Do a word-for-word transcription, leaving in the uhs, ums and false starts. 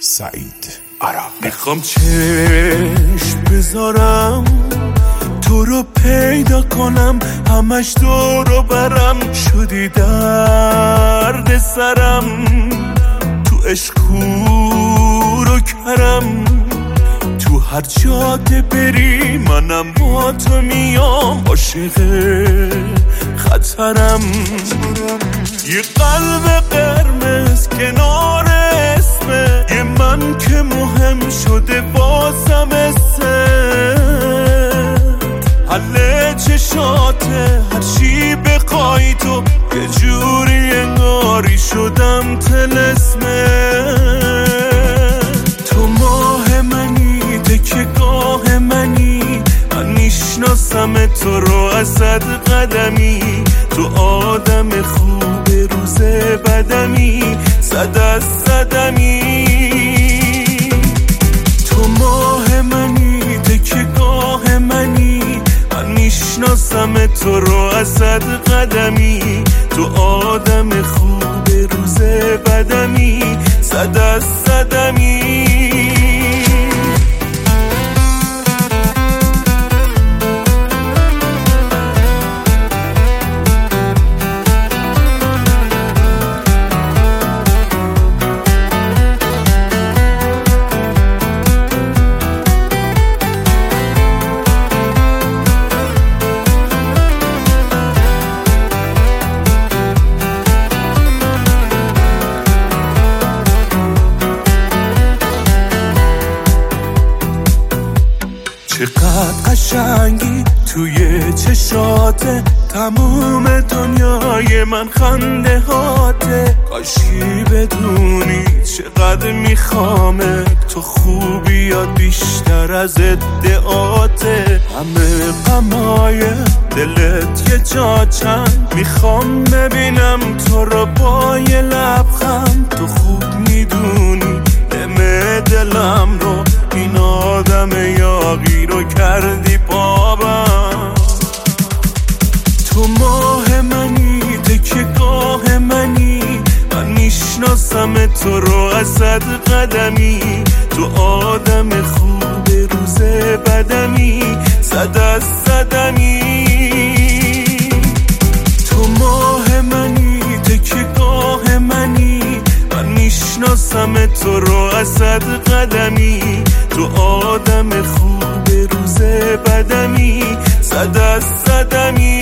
سعید عرب. میخوام چشم بذارم تو رو پیدا کنم، همش دورو برم شدی درد سرم، تو عشق کور و کرم، تو هر جاده بری منم با تو میام، عاشق خطرم. یه قلب قرمز کنار اسمه، یه من که مهم شده بازم اسمه، حل چشاته هر چی بخوای تو، یه جوری انگاری شدم طلسمه. تو ماه منی تکیه‌گاه منی، من میشناسم تو رو از صد قدمی، تو آدم خوب روز بدمی، صد از صدمی. تو ماه منی تکیه‌گاه منی، من میشناسم تو رو از صد قدمی، تو آدم خوب روز بدمی، صد از صدمی. چقدر قشنگی توی چشاته، تموم دنیای من خنده هاته، کاشکی بدونی چقدر میخوامت، تو خوبیات بیشتر از ادعاته، همه غمای دلت یه جا چند، میخوام ببینم تو رو با یه لبخند، تو خوب میدونی دم دلم رو، این آدم یاغی رو کردی بابم. تو ماه منی تکیه‌گاه منی، من میشناسم تو رو از صد قدمی، تو آدم خوب روز بدمی، صد از صدمی. تو ماه منی تکیه‌گاه منی، من میشناسم تو رو از صد قدمی، تو آدم خوب روز بدمی، صد از صدمی.